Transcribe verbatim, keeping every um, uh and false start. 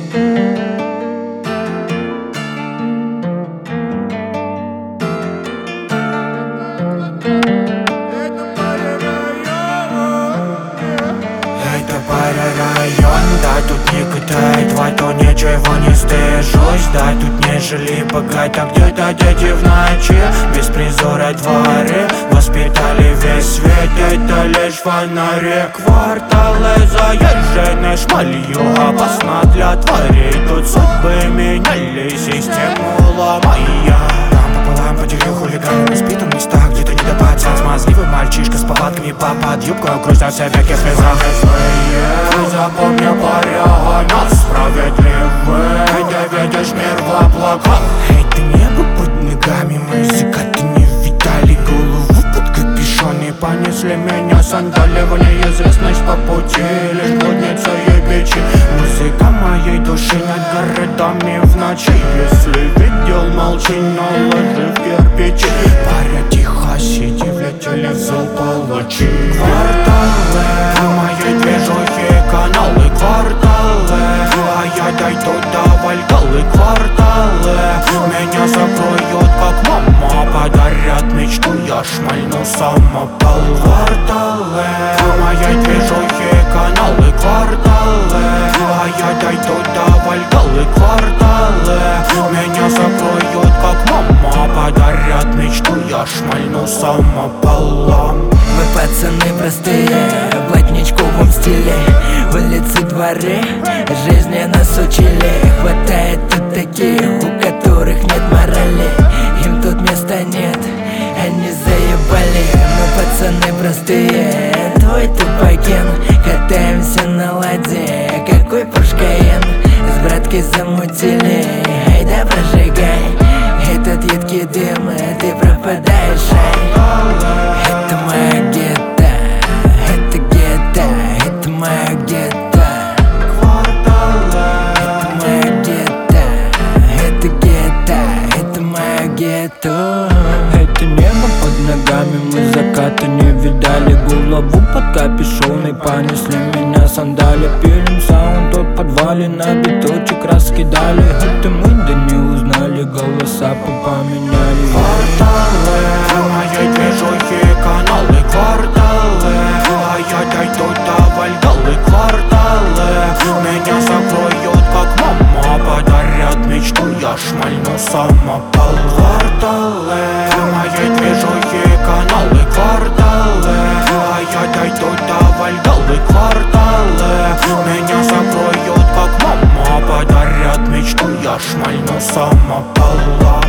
Район, да, тут не катает вату, ничего не стыжусь, да, тут не жили богато, где-то дети в ночи без призора дворы воспитали весь свет, это лишь фонари. Кварталы заезжены шмалью, опасно для тварей, тут судьбы меняли, систему ломая. Там пополам поделил хулиганами, спит в местах, где-то не допадет. Смазливый мальчишка с повадками попад юбкой, кружится в всяких слезах. Запомни, порядок, нас справедливый, ты видишь мир в облаках. Это небо под ногами, мы закаты не видали, голову под капюшоне понесли меня сандали в неизвестность по пути, лишь блудница и бичи. Музыка моей души над городами в ночи, если видел, молчи, но ложи в кирпичи. Паря, тихо сиди, влетели в зал палачи. Кварталы моей движухи, каналы, кварталы, а я дойду до Вальгаллы. Кварталы меня закроют, как мама, подарят мечту, я шмальну самопал. Кварталы моей движухи, каналы, кварталы, а я дойду до Вальгаллы. Кварталы меня закроют, как мама, подарят мечту, я шмальну самопалом. Мы пацаны простые, в блатничковом стиле, улицы, дворы, жизни нас учили. Хватает тут таких, у которых нет морали, им тут места нет, они заебали. Мы пацаны простые, твой тупоген, катаемся на ладе, какой Порш Кайен. С браткой замутили, ай да прожигай этот едкий дым, ты пропадаешь, ай. Это моя гетто, это гетто, это моя гетто. Это моя гетто, это гетто, это моя гетто. Это небо под ногами, мы заката не видали, голову под капюшоной понесли меня сандали. Пилим саунд от подвале, на биточек раскидали, это мы да не узнали, голоса попоменяли. Кварталы моей движухи, каналы, кварталы, а я дойду до Вальгаллы. Кварталы меня закроют, как мама, подарят мечту, я шмальну самопал. Кварталы моей движухи, каналы, кварталы, а я дойду до Вальгаллы. Кварталы меня закроют, как мама, подарят мечту, я шмальну самопал.